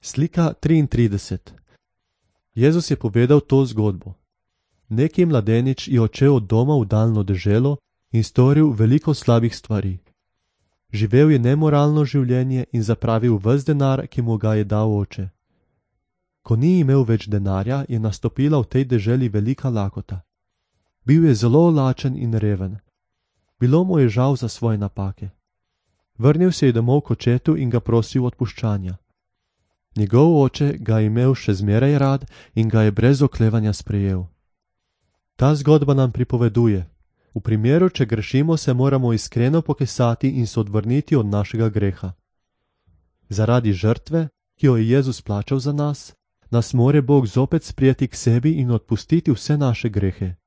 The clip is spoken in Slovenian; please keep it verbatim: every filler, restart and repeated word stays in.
Slika triintrideset. Jezus je povedal to zgodbo. Neki mladenič je odšel od doma v daljno deželo in storil veliko slabih stvari. Živel je nemoralno življenje in zapravil ves denar, ki mu ga je dal oče. Ko ni imel več denarja, je nastopila v tej deželi velika lakota. Bil je zelo lačen in reven. Bilo mu je žal za svoje napake. Vrnil se je domov k očetu in ga prosil odpuščanja. Njegov oče ga je imel še zmeraj rad in ga je brez oklevanja sprejel. Ta zgodba nam pripoveduje: v primeru, če grešimo, se moramo iskreno pokesati in se odvrniti od našega greha. Zaradi žrtve, ki jo je Jezus plačal za nas, nas more Bog zopet sprijeti k sebi in odpustiti vse naše grehe.